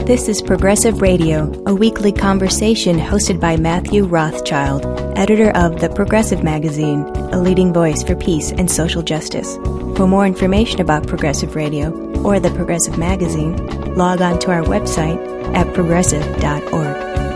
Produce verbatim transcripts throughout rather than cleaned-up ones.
This is Progressive Radio, a weekly conversation hosted by Matthew Rothschild, editor of The Progressive Magazine, a leading voice for peace and social justice. For more information about Progressive Radio or The Progressive Magazine, log on to our website at progressive dot org.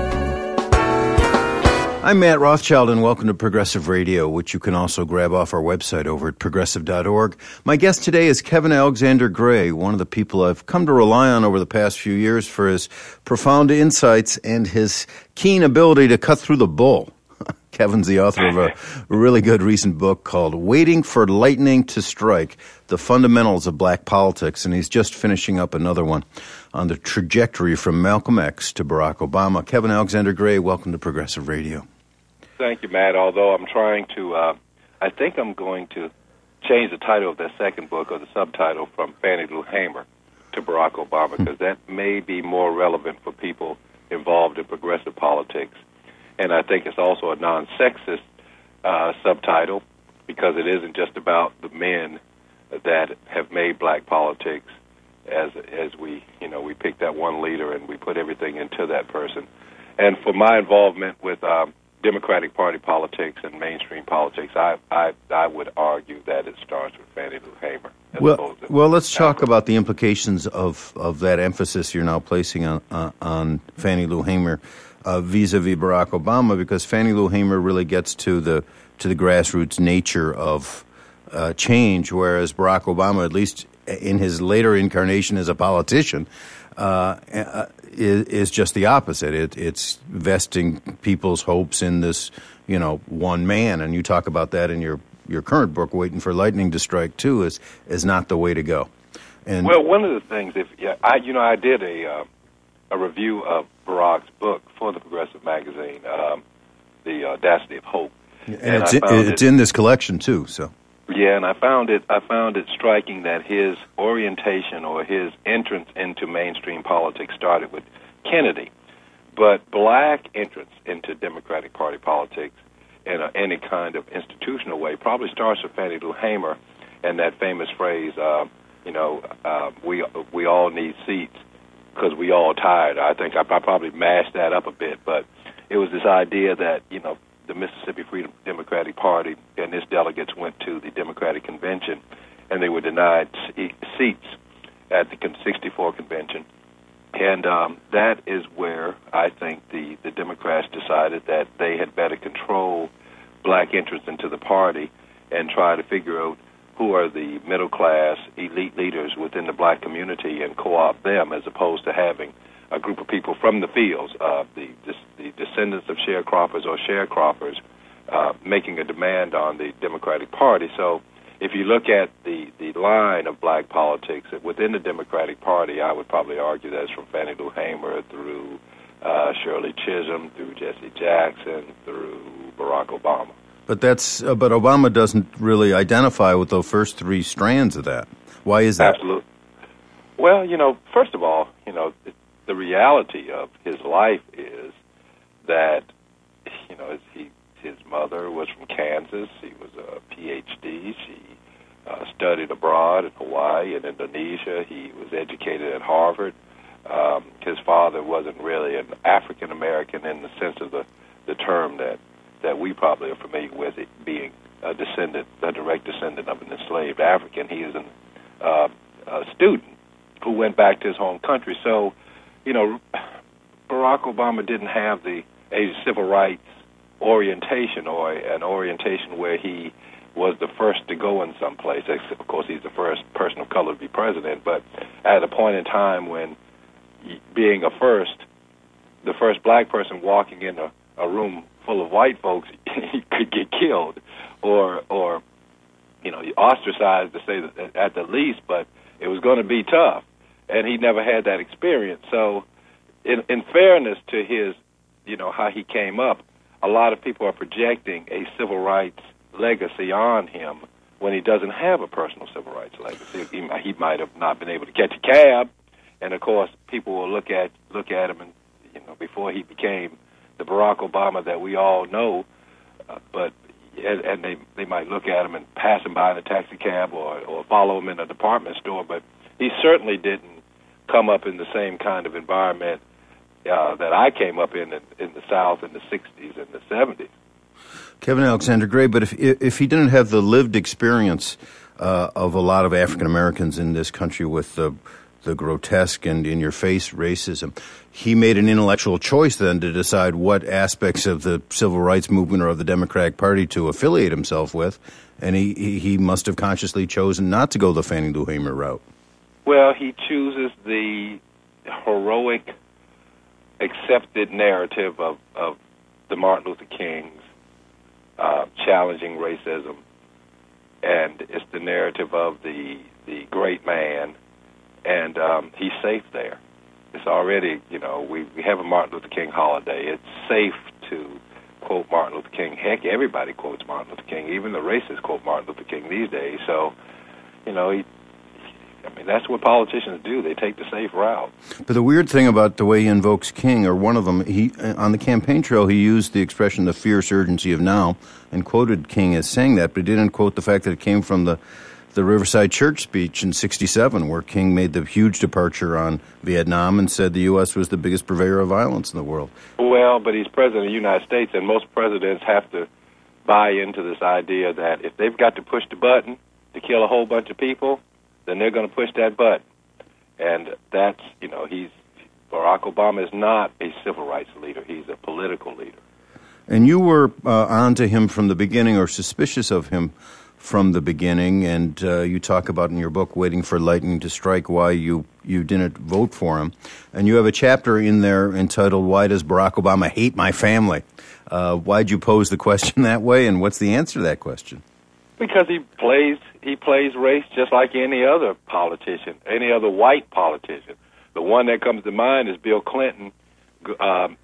I'm Matt Rothschild, and welcome to Progressive Radio, which you can also grab off our website over at progressive dot org. My guest today is Kevin Alexander Gray, one of the people I've come to rely on over the past few years for his profound insights and his keen ability to cut through the bull. Kevin's the author of a really good recent book called Waiting for Lightning to Strike, The Fundamentals of Black Politics, and he's just finishing up another one on the trajectory from Malcolm X to Barack Obama. Kevin Alexander Gray, welcome to Progressive Radio. Thank you, Matt, although I'm trying to, uh, I think I'm going to change the title of that second book, or the subtitle, from Fannie Lou Hamer to Barack Obama, because that may be more relevant for people involved in progressive politics. And I think it's also a non-sexist uh, subtitle, because it isn't just about the men that have made black politics as as we, you know, we pick that one leader and we put everything into that person. And for my involvement with um, Democratic Party politics and mainstream politics, I, I I would argue that it starts with Fannie Lou Hamer. Well, well, let's talk about the implications of, of that emphasis you're now placing on uh, on Fannie Lou Hamer uh, vis-a-vis Barack Obama, because Fannie Lou Hamer really gets to the to the grassroots nature of uh, change, whereas Barack Obama, at least in his later incarnation as a politician, uh, uh, is, is just the opposite. It, it's vesting people's hopes in this, you know, one man. And you talk about that in your, your current book, Waiting for Lightning to Strike, too, is is not the way to go. And well, one of the things, if yeah, I you know, I did a uh, a review of Barack's book for the Progressive Magazine, um, The Audacity of Hope, and, and it's, in, it's it, in this collection too. So. Yeah, and I found it. I found it striking that his orientation or his entrance into mainstream politics started with Kennedy, but black entrance into Democratic Party politics in a, any kind of institutional way probably starts with Fannie Lou Hamer and that famous phrase, uh, you know, uh, we we all need seats because we all tired. I think I, I probably mashed that up a bit, but it was this idea that, you know, the Mississippi Freedom Democratic Party and its delegates went to the Democratic Convention, and they were denied seats at the sixty-four convention. And um, that is where I think the, the Democrats decided that they had better control black entrance into the party and try to figure out who are the middle-class elite leaders within the black community and co-opt them, as opposed to having a group of people from the fields, uh, the, the descendants of sharecroppers or sharecroppers, uh, making a demand on the Democratic Party. So if you look at the, the line of black politics within the Democratic Party, I would probably argue that it's from Fannie Lou Hamer through uh, Shirley Chisholm, through Jesse Jackson, through Barack Obama. But that's uh, but Obama doesn't really identify with the first three strands of that. Why is that? Absolutely. Well, you know, first of all, you know, it, the reality of his life is that, you know, he, his mother was from Kansas. He was a P H D. She uh, studied abroad in Hawaii and Indonesia. He was educated at Harvard. Um, his father wasn't really an African-American in the sense of the, the term that, that we probably are familiar with, it being a descendant, a direct descendant of an enslaved African. He is an, uh, a student who went back to his home country. So, you know, Barack Obama didn't have the a civil rights orientation or an orientation where he was the first to go in some place. Of course, he's the first person of color to be president, but at a point in time when being a first, the first black person walking in a, a room full of white folks, he could get killed or, or you know, ostracized, to say that at the least, but it was going to be tough. And he never had that experience. So in, in fairness to his, you know, how he came up, a lot of people are projecting a civil rights legacy on him when he doesn't have a personal civil rights legacy. He, he might have not been able to catch a cab, and of course, people will look at look at him, and you know, before he became the Barack Obama that we all know, uh, but and, and they they might look at him and pass him by in a taxi cab or or follow him in a department store, but he certainly didn't come up in the same kind of environment uh, that I came up in, in in the South in the sixties and the seventies. Kevin Alexander Gray, but if if he didn't have the lived experience uh, of a lot of African Americans in this country with the the grotesque and in-your-face racism, he made an intellectual choice then to decide what aspects of the civil rights movement or of the Democratic Party to affiliate himself with, and he, he, he must have consciously chosen not to go the Fannie Lou Hamer route. Well, he chooses the heroic, accepted narrative of, of the Martin Luther King's uh, challenging racism, and it's the narrative of the the great man, and um, he's safe there. It's already, you know, we, we have a Martin Luther King holiday. It's safe to quote Martin Luther King. Heck, everybody quotes Martin Luther King. Even the racists quote Martin Luther King these days. So, you know, he, I mean, that's what politicians do. They take the safe route. But the weird thing about the way he invokes King, or one of them, he on the campaign trail, he used the expression "the fierce urgency of now" and quoted King as saying that, but he didn't quote the fact that it came from the the Riverside Church speech in sixty-seven, where King made the huge departure on Vietnam and said the U S was the biggest purveyor of violence in the world. Well, but he's president of the United States, and most presidents have to buy into this idea that if they've got to push the button to kill a whole bunch of people, then they're going to push that button. And that's, you know, he's, Barack Obama is not a civil rights leader. He's a political leader. And you were uh, on to him from the beginning, or suspicious of him from the beginning, and uh, you talk about in your book, Waiting for Lightning to Strike, why you, you didn't vote for him. And you have a chapter in there entitled, Why Does Barack Obama Hate My Family? Uh, why'd you pose the question that way, and what's the answer to that question? Because he plays he plays race just like any other politician, any other white politician. The one that comes to mind is Bill Clinton. Um,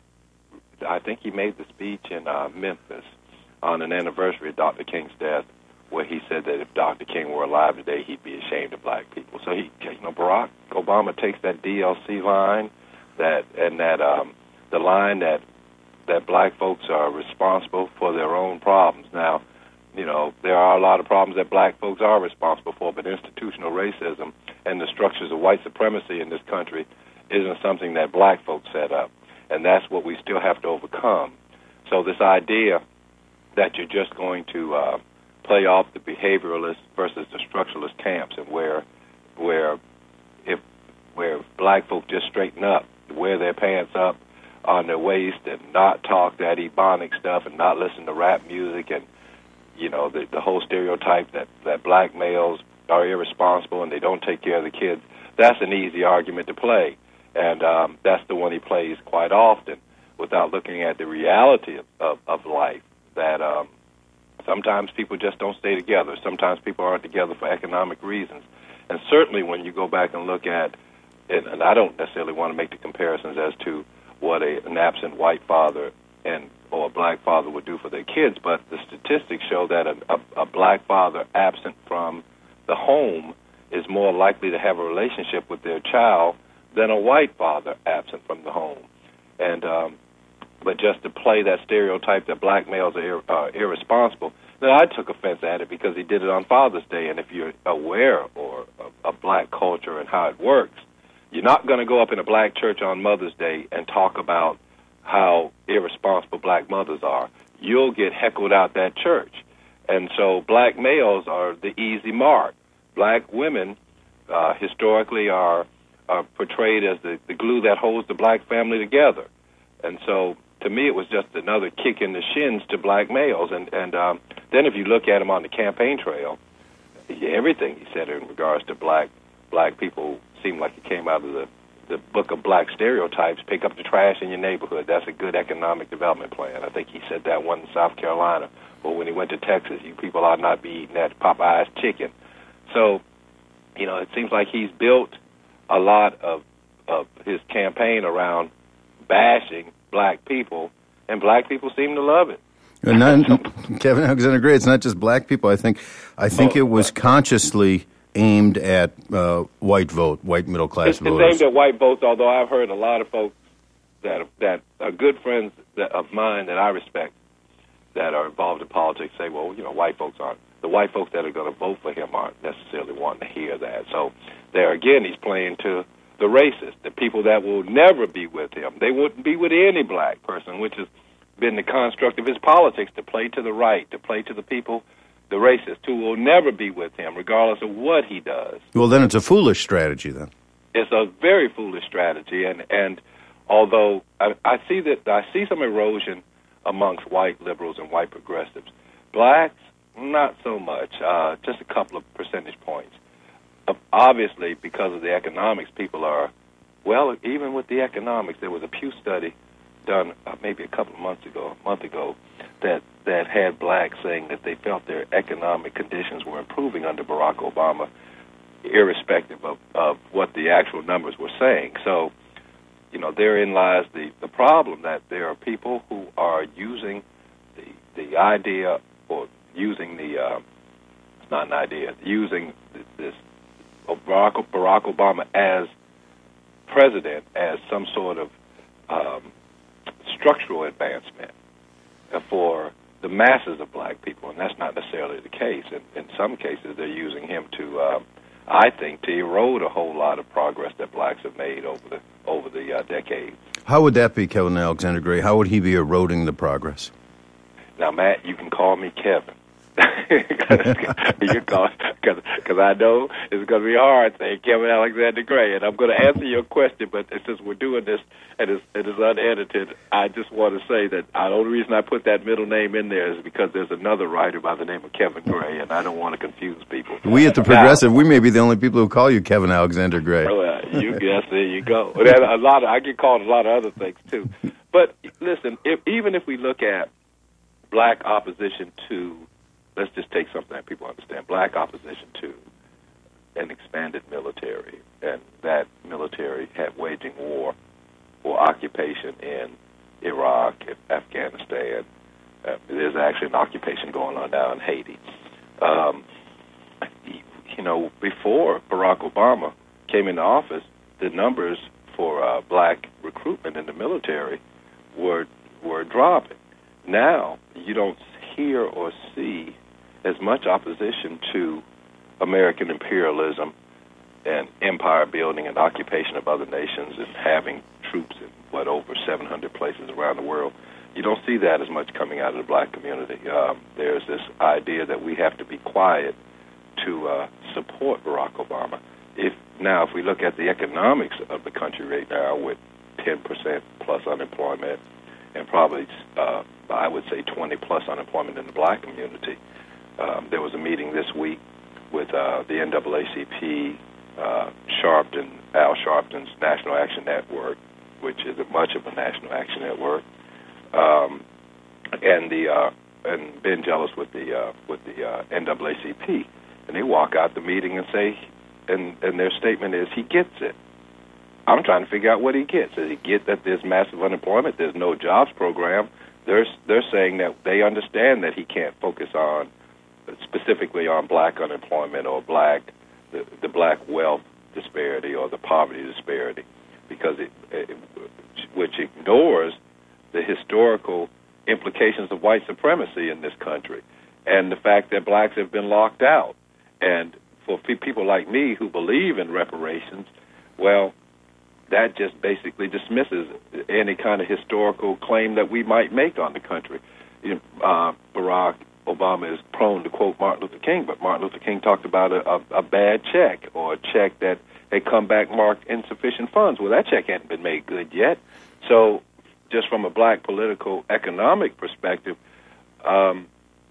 I think he made the speech in uh, Memphis on an anniversary of Doctor King's death, where he said that if Doctor King were alive today, he'd be ashamed of black people. So he, you know, Barack Obama takes that D L C line, that and that um, the line that that black folks are responsible for their own problems. Now, you know, there are a lot of problems that black folks are responsible for, but institutional racism and the structures of white supremacy in this country isn't something that black folks set up, and that's what we still have to overcome. So this idea that you're just going to uh, play off the behavioralist versus the structuralist camps, and where where if where black folk just straighten up, wear their pants up on their waist, and not talk that ebonic stuff, and not listen to rap music, and you know the, the whole stereotype that that black males are irresponsible and they don't take care of the kids. That's an easy argument to play, and um, that's the one he plays quite often, without looking at the reality of, of, of life. That um, sometimes people just don't stay together. Sometimes people aren't together for economic reasons. And certainly when you go back and look at, and, and I don't necessarily want to make the comparisons as to what a, an absent white father and or a black father would do for their kids, but the statistics show that a, a, a black father absent from the home is more likely to have a relationship with their child than a white father absent from the home. And um, but just to play that stereotype that black males are ir- uh, irresponsible. Now, I took offense at it because he did it on Father's Day, and if you're aware or of, of black culture and how it works, you're not going to go up in a black church on Mother's Day and talk about how irresponsible black mothers are. You'll get heckled out that church. And so black males are the easy mark. Black women uh, historically are, are portrayed as the, the glue that holds the black family together. And so to me, it was just another kick in the shins to black males. And, and um, then if you look at him on the campaign trail, everything he said in regards to black black people seemed like it came out of the, the book of black stereotypes. Pick up the trash in your neighborhood. That's a good economic development plan. I think he said that one in South Carolina. Or when he went to Texas, you people ought not be eating that Popeye's chicken. So, you know, it seems like he's built a lot of, of his campaign around bashing black people, and black people seem to love it. And not, Kevin Alexander Gray, it's not just black people. I think I think oh, it was consciously aimed at uh, white vote, white middle class it's, voters. It's aimed at white votes, although I've heard a lot of folks that that are good friends that, of mine that I respect that are involved in politics say, well, you know, white folks aren't. The white folks that are going to vote for him aren't necessarily wanting to hear that. So there again, he's playing to the racists, the people that will never be with him. They wouldn't be with any black person, which has been the construct of his politics, to play to the right, to play to the people, the racists, who will never be with him, regardless of what he does. Well, then it's a foolish strategy, then. It's a very foolish strategy, and, and although I, I see that I see some erosion amongst white liberals and white progressives, blacks, not so much, uh, just a couple of percentage points. Uh, obviously, because of the economics, people are, well, even with the economics, there was a Pew study done uh, maybe a couple of months ago, a month ago, that, that had blacks saying that they felt their economic conditions were improving under Barack Obama, irrespective of, of what the actual numbers were saying. So, you know, therein lies the, the problem, that there are people who are using the the idea, or using the, uh, it's not an idea, using this, this Barack, Barack Obama as president as some sort of um, structural advancement for the masses of black people, and that's not necessarily the case. In, in some cases, they're using him to, uh, I think, to erode a whole lot of progress that blacks have made over the over the uh, decades. How would that be, Kevin Alexander Gray? How would he be eroding the progress? Now, Matt, you can call me Kevin. you call because I know it's going to be hard saying Kevin Alexander Gray, and I'm going to answer your question. But since we're doing this and it's, it is unedited, I just want to say that the only reason I put that middle name in there is because there's another writer by the name of Kevin Gray, and I don't want to confuse people. We at the Progressive, now, we may be the only people who call you Kevin Alexander Gray. Well, you guess there you go. A lot of, I get called a lot of other things too. But listen, if, even if we look at black opposition to, let's just take something that people understand, black opposition to an expanded military, and that military had waging war or occupation in Iraq, Afghanistan. Uh, there's actually an occupation going on now in Haiti. Um, you know, before Barack Obama came into office, the numbers for uh, black recruitment in the military were were dropping. Now, you don't hear or see as much opposition to American imperialism and empire building and occupation of other nations and having troops in, what, over seven hundred places around the world. You don't see that as much coming out of the black community. Um, there's this idea that we have to be quiet to uh, support Barack Obama. If now, if we look at the economics of the country right now, with ten percent plus unemployment and probably, uh, I would say, twenty plus unemployment in the black community, um, there was a meeting this week with uh, the N double A C P, uh, Sharpton, Al Sharpton's National Action Network, which is a much of a national action network, um, and the uh, and Ben Jealous with the uh, with the uh, N double A C P, and they walk out the meeting and say, and and their statement is, he gets it. I'm trying to figure out what he gets. Does he get that there's massive unemployment, there's no jobs program? They're they're saying that they understand that he can't focus on specifically on black unemployment or black the, the black wealth disparity or the poverty disparity, because it, it which ignores the historical implications of white supremacy in this country and the fact that blacks have been locked out. And for people like me who believe in reparations, well, that just basically dismisses any kind of historical claim that we might make on the country. You know, uh, Barack Obama is prone to quote Martin Luther King, but Martin Luther King talked about a, a, a bad check or a check that had come back marked insufficient funds. Well, that check hadn't been made good yet. So just from a black political economic perspective, um,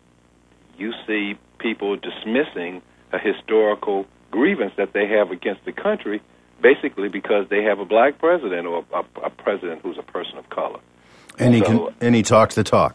you see people dismissing a historical grievance that they have against the country, basically because they have a black president or a, a president who's a person of color. And he, so, can, and he talks the talk.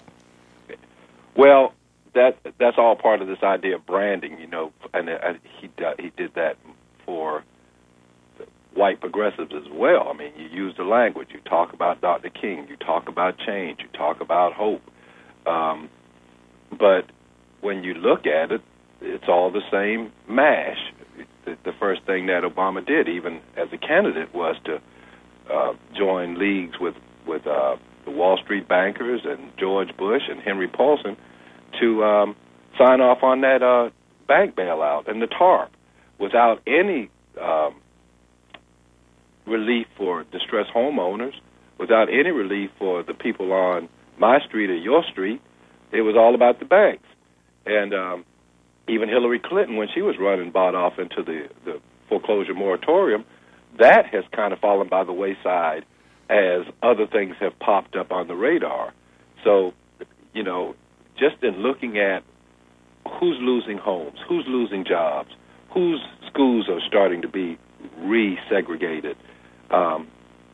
Well, that that's all part of this idea of branding, you know, and uh, he he did that for white progressives as well. I mean, you use the language. You talk about Doctor King. You talk about change. You talk about hope. Um, but when you look at it, it's all the same mash. The, the first thing that Obama did, even as a candidate, was to uh, join leagues with, with uh, the Wall Street bankers and George Bush and Henry Paulson to um, sign off on that uh, bank bailout and the TARP without any um, relief for distressed homeowners, without any relief for the people on my street or your street. It was all about the banks. And um, even Hillary Clinton, when she was running, bought off into the, the foreclosure moratorium. That has kind of fallen by the wayside as other things have popped up on the radar. So, you know, just in looking at who's losing homes, who's losing jobs, whose schools are starting to be resegregated, um,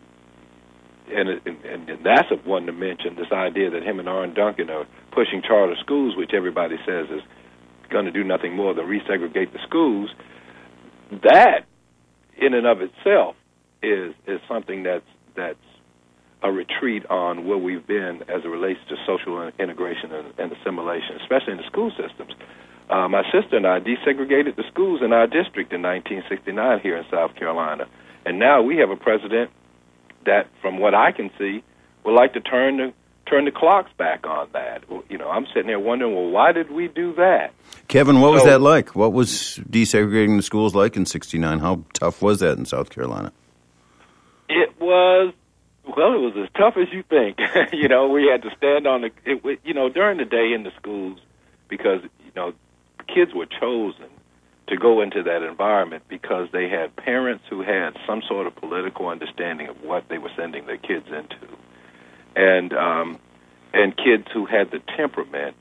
and, and, and that's a one to mention, this idea that him and Arne Duncan are pushing charter schools, which everybody says is going to do nothing more than resegregate the schools. That, in and of itself, is is something that's that's a retreat on where we've been as it relates to social integration and, and assimilation, especially in the school systems. Uh, my sister and I desegregated the schools in our district in nineteen sixty-nine here in South Carolina, and now we have a president that, from what I can see, would like to turn the turn the clocks back on that. Well, you know, I'm sitting there wondering, well, why did we do that? Kevin, what so, was that like? What was desegregating the schools like in sixty-nine? How tough was that in South Carolina? It was, well, it was as tough as you think. You know, we had to stand on the, it, you know, during the day in the schools, because, you know, kids were chosen to go into that environment because they had parents who had some sort of political understanding of what they were sending their kids into, and um, and kids who had the temperament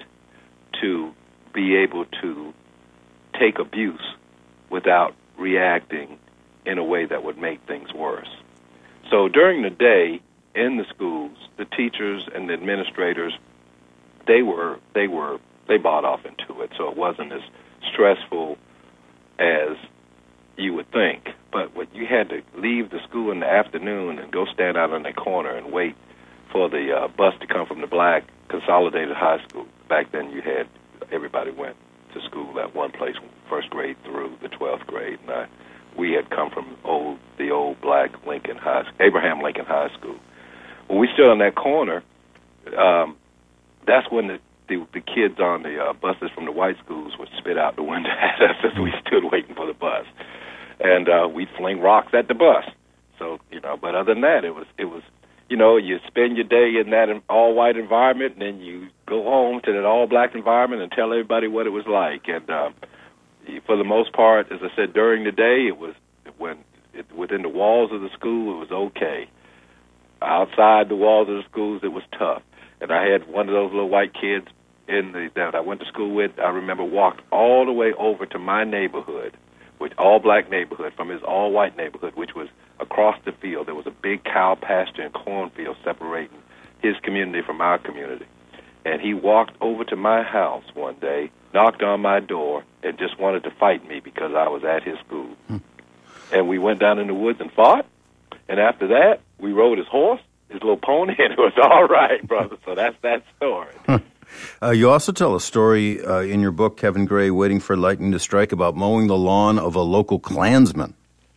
to be able to take abuse without reacting in a way that would make things worse. So during the day in the schools, the teachers and the administrators, they were they were they bought off into it, so it wasn't as stressful as you would think. But when you had to leave the school in the afternoon and go stand out on the corner and wait for the uh, bus to come from the black consolidated high school. Back then you had, everybody went to school at one place, first grade through the twelfth grade. And I, we had come from old the old black Lincoln High, Abraham Lincoln High School. When we stood on that corner, um, that's when the The, the kids on the uh, buses from the white schools would spit out the window at us as we stood waiting for the bus, and uh, we'd fling rocks at the bus. So, you know, but other than that, it was it was, you know, you spend your day in that all white environment, and then you go home to that all black environment and tell everybody what it was like. And um, for the most part, as I said, during the day, it was when it, within the walls of the school, it was okay. Outside the walls of the schools, it was tough. And I had one of those little white kids in the that I went to school with. I remember walked all the way over to my neighborhood, which all black neighborhood, from his all white neighborhood, which was across the field. There was a big cow pasture and cornfield separating his community from our community. And he walked over to my house one day, knocked on my door, and just wanted to fight me because I was at his school. Hmm. And we went down in the woods and fought. And after that, we rode his horse, his little pony, and it was all right, brother. So that's that story. Uh, you also tell a story uh, in your book, Kevin Gray, Waiting for Lightning to Strike, about mowing the lawn of a local Klansman.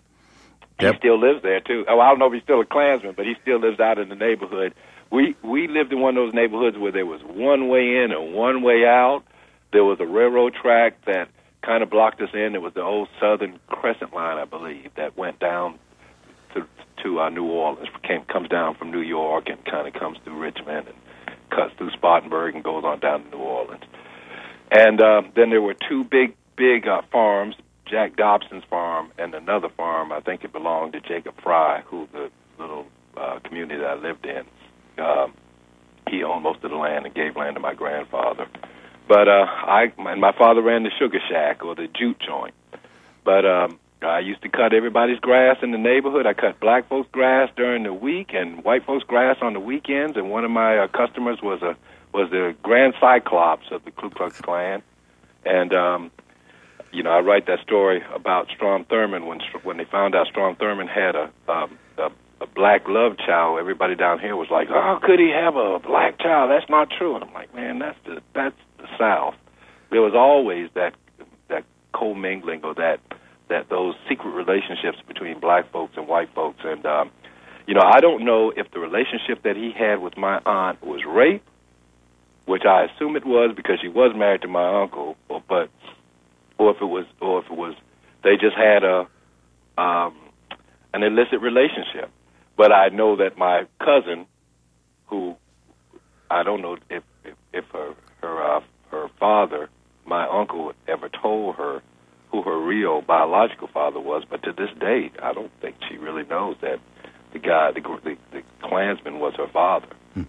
He yep. still lives there, too. Oh, I don't know if he's still a Klansman, but he still lives out in the neighborhood. We we lived in one of those neighborhoods where there was one way in and one way out. There was a railroad track that kind of blocked us in. It was the old Southern Crescent Line, I believe, that went down to to uh, New Orleans, came, comes down from New York and kind of comes through Richmond and cuts through Spartanburg and goes on down to New Orleans. And uh, then there were two big, big uh, farms, Jack Dobson's farm and another farm, I think it belonged to Jacob Fry, who the little uh, community that I lived in. Um, he owned most of the land and gave land to my grandfather. But uh, I, and my father ran the sugar shack or the jute joint. But um, I used to cut everybody's grass in the neighborhood. I cut black folks' grass during the week and white folks' grass on the weekends. And one of my uh, customers was a was the Grand Cyclops of the Ku Klux Klan. And um, you know, I write that story about Strom Thurmond when when they found out Strom Thurmond had a, um, a a black love child. Everybody down here was like, "Oh, how could he have a black child? That's not true." And I'm like, "Man, that's the that's the South." There was always that that commingling or that. that those secret relationships between black folks and white folks. And, um, you know, I don't know if the relationship that he had with my aunt was rape, which I assume it was because she was married to my uncle, or, but, or if it was, or if it was, they just had a, um, an illicit relationship. But I know that my cousin, who I don't know if if, if her her uh, her father, my uncle, ever told her who her real biological father was, but to this date, I don't think she really knows that the guy, the the, the Klansman, was her father. Hmm.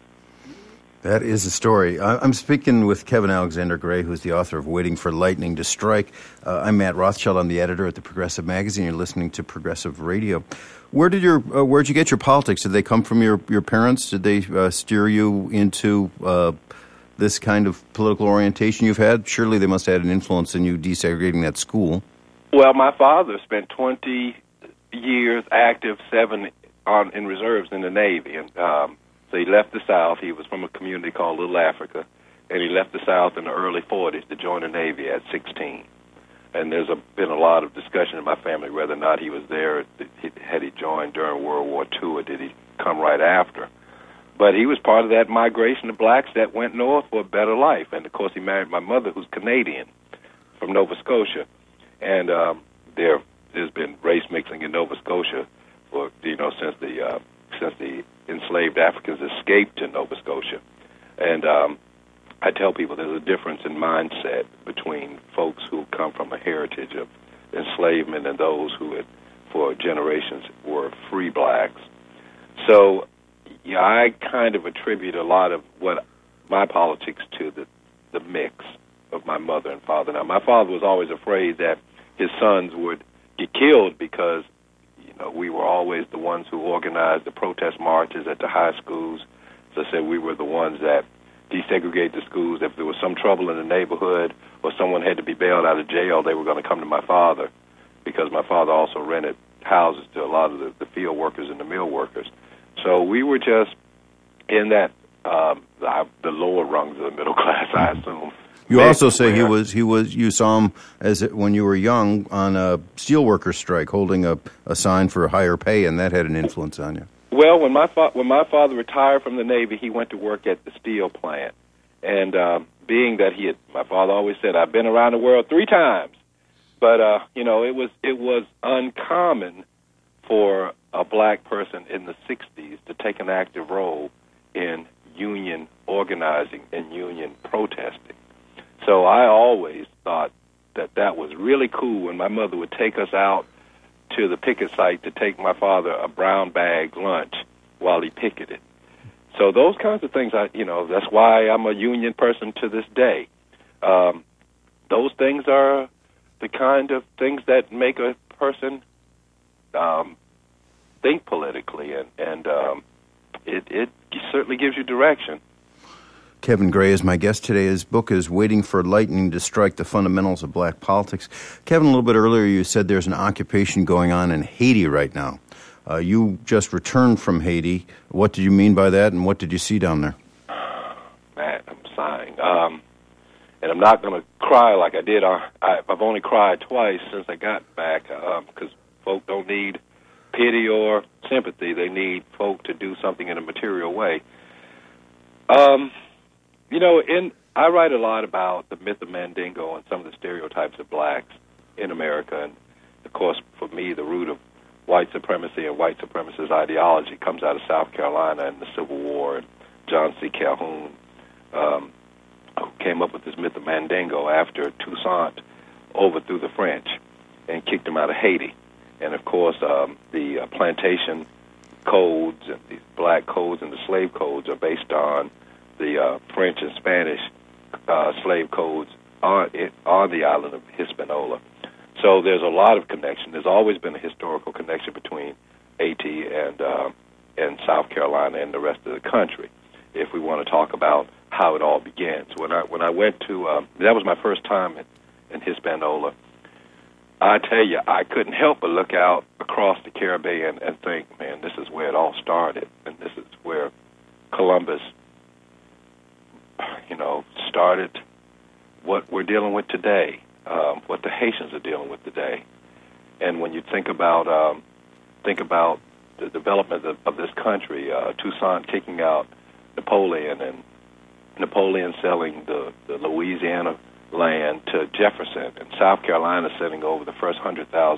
That is a story. I'm speaking with Kevin Alexander Gray, who's the author of Waiting for Lightning to Strike. Uh, I'm Matt Rothschild. I'm the editor at the Progressive Magazine. You're listening to Progressive Radio. Where did your uh, where'd you get your politics? Did they come from your, your parents? Did they uh, steer you into uh, this kind of political orientation you've had? Surely they must have had an influence in you desegregating that school. Well, my father spent twenty years active, seven on in reserves in the Navy, and um, so he left the South. He was from a community called Little Africa, and he left the South in the early forties to join the Navy at sixteen. And there's a, been a lot of discussion in my family whether or not he was there, had he joined during World War Two, or did he come right after. But he was part of that migration of blacks that went north for a better life. And, of course, he married my mother, who's Canadian, from Nova Scotia. And um, there, there's been race mixing in Nova Scotia for, you know, since the uh, since the enslaved Africans escaped to Nova Scotia. And um, I tell people there's a difference in mindset between folks who come from a heritage of enslavement and those who had, for generations, were free blacks. So, yeah, I kind of attribute a lot of what my politics to the the mix of my mother and father. Now, my father was always afraid that his sons would get killed because, you know, we were always the ones who organized the protest marches at the high schools. As I said, we were the ones that desegregated the schools. If there was some trouble in the neighborhood or someone had to be bailed out of jail, they were going to come to my father, because my father also rented houses to a lot of the, the field workers and the mill workers. So we were just in that, um, the, the lower rungs of the middle class, I assume. You also say he was he was you saw him as it, when you were young on a steelworker strike, holding a, a sign for higher pay, and that had an influence on you. Well, when my fa- when my father retired from the Navy, he went to work at the steel plant, and um, being that he had, my father always said, "I've been around the world three times," but uh, you know, it was it was uncommon for a black person in the sixties to take an active role in union organizing and union protesting. So I always thought that that was really cool when my mother would take us out to the picket site to take my father a brown bag lunch while he picketed. So those kinds of things, I, you know, that's why I'm a union person to this day. Um, those things are the kind of things that make a person um, think politically, and, and um, it, it certainly gives you direction. Kevin Gray is my guest today. His book is Waiting for Lightning to Strike, The Fundamentals of Black Politics. Kevin, a little bit earlier you said there's an occupation going on in Haiti right now. Uh, you just returned from Haiti. What did you mean by that, and what did you see down there? Man, I'm sighing. Um, and I'm not going to cry like I did. I, I've only cried twice since I got back, because uh, folk don't need pity or sympathy. They need folk to do something in a material way. Um... You know, in I write a lot about the myth of Mandingo and some of the stereotypes of blacks in America. And, of course, for me, the root of white supremacy and white supremacist ideology comes out of South Carolina and the Civil War. And John C. Calhoun um, came up with this myth of Mandingo after Toussaint overthrew the French and kicked them out of Haiti. And, of course, um, the uh, plantation codes and these black codes and the slave codes are based on the uh, French and Spanish uh, slave codes on, it, on the island of Hispaniola. So there's a lot of connection. There's always been a historical connection between Haiti and uh, and South Carolina and the rest of the country, if we want to talk about how it all began. So when I when I went to, um, that was my first time in, in Hispaniola, I tell you, I couldn't help but look out across the Caribbean and think, man, this is where it all started, and this is where Columbus, you know, started what we're dealing with today, um, what the Haitians are dealing with today. And when you think about um, think about the development of, of this country, uh, Toussaint kicking out Napoleon, and Napoleon selling the, the Louisiana land to Jefferson, and South Carolina sending over the first one hundred thousand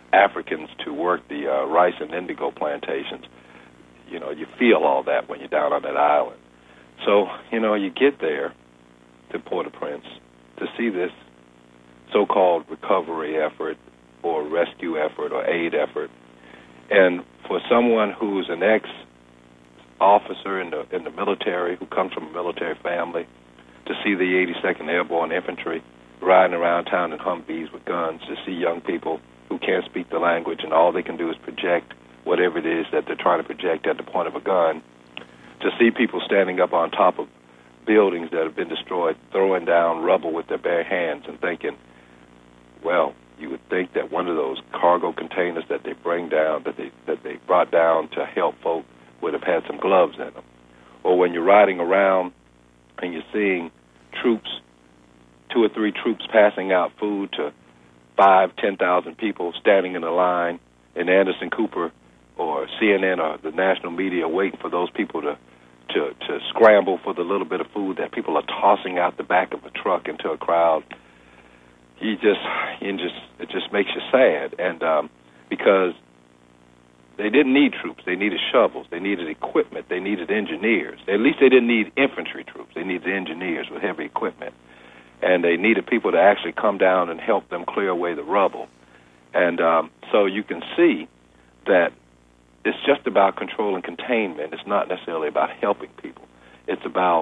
Africans to work the uh, rice and indigo plantations. You know, you feel all that when you're down on that island. So, you know, you get there to Port-au-Prince to see this so-called recovery effort or rescue effort or aid effort. And for someone who's an ex-officer in the in the military, who comes from a military family, to see the eighty-second Airborne Infantry riding around town in Humvees with guns, to see young people who can't speak the language and all they can do is project whatever it is that they're trying to project at the point of a gun, to see people standing up on top of buildings that have been destroyed, throwing down rubble with their bare hands and thinking, well, you would think that one of those cargo containers that they bring down, that they that they brought down to help folk, would have had some gloves in them. Or when you're riding around and you're seeing troops, two or three troops passing out food to five, ten thousand people standing in a line, and Anderson Cooper or C N N or the national media waiting for those people to, to, to scramble for the little bit of food that people are tossing out the back of a truck into a crowd. You just, you just, it just makes you sad, and um, because they didn't need troops, they needed shovels, they needed equipment, they needed engineers. At least they didn't need infantry troops; they needed engineers with heavy equipment, and they needed people to actually come down and help them clear away the rubble. And um, so you can see that it's just about control and containment. It's not necessarily about helping people. It's about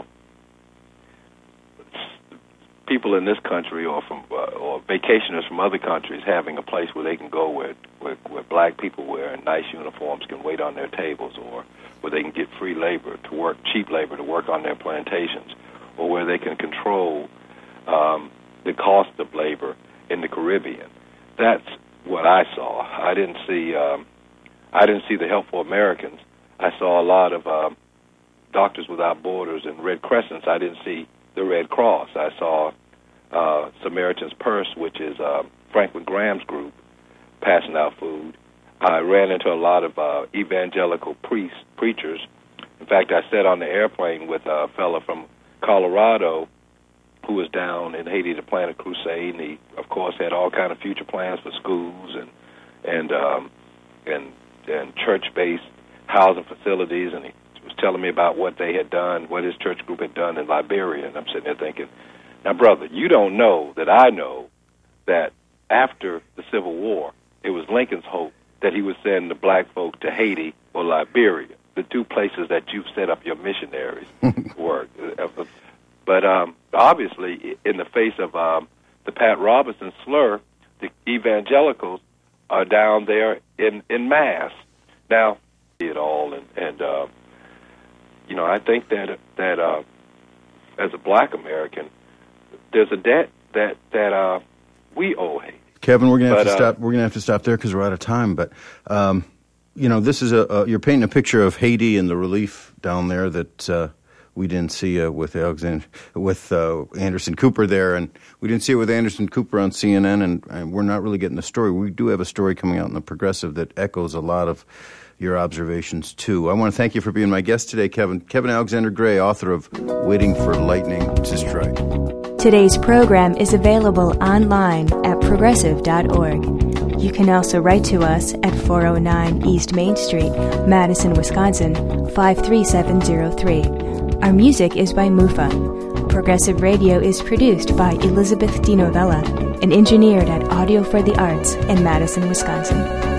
people in this country or from uh, or vacationers from other countries having a place where they can go where, where where black people wearing nice uniforms can wait on their tables, or where they can get free labor to work, cheap labor to work on their plantations, or where they can control um, the cost of labor in the Caribbean. That's what I saw. I didn't see um, I didn't see the Help for Americans. I saw a lot of um, Doctors Without Borders and Red Crescents. I didn't see the Red Cross. I saw uh, Samaritan's Purse, which is uh, Franklin Graham's group, passing out food. I ran into a lot of uh, evangelical priests, preachers. In fact, I sat on the airplane with a fellow from Colorado who was down in Haiti to plant a crusade, and he, of course, had all kind of future plans for schools and and um, and and church-based housing facilities, and he was telling me about what they had done, what his church group had done in Liberia, and I'm sitting there thinking, now, brother, you don't know that I know that after the Civil War, it was Lincoln's hope that he would send the black folk to Haiti or Liberia, the two places that you've set up your missionaries work. But um, obviously, in the face of um, the Pat Robertson slur, the evangelicals are down there in, in mass. Now, it all, and, and uh, you know, I think that that uh, as a black American, there's a debt that that uh, we owe Haiti. Kevin, we're gonna have but, to uh, stop. We're gonna have to stop there because we're out of time. But um, you know, this is a, a you're painting a picture of Haiti and the relief down there that uh, we didn't see uh, with Alexander, with uh, Anderson Cooper there, and we didn't see it with Anderson Cooper on C N N, and, and we're not really getting the story. We do have a story coming out in the Progressive that echoes a lot of your observations too. I want to thank you for being my guest today, Kevin. Kevin Alexander Gray, author of Waiting for Lightning to Strike. Today's program is available online at progressive dot org. You can also write to us at four oh nine East Main Street, Madison, Wisconsin, five three seven zero three. Our music is by Mufa. Progressive Radio is produced by Elizabeth DiNovella and engineered at Audio for the Arts in Madison, Wisconsin.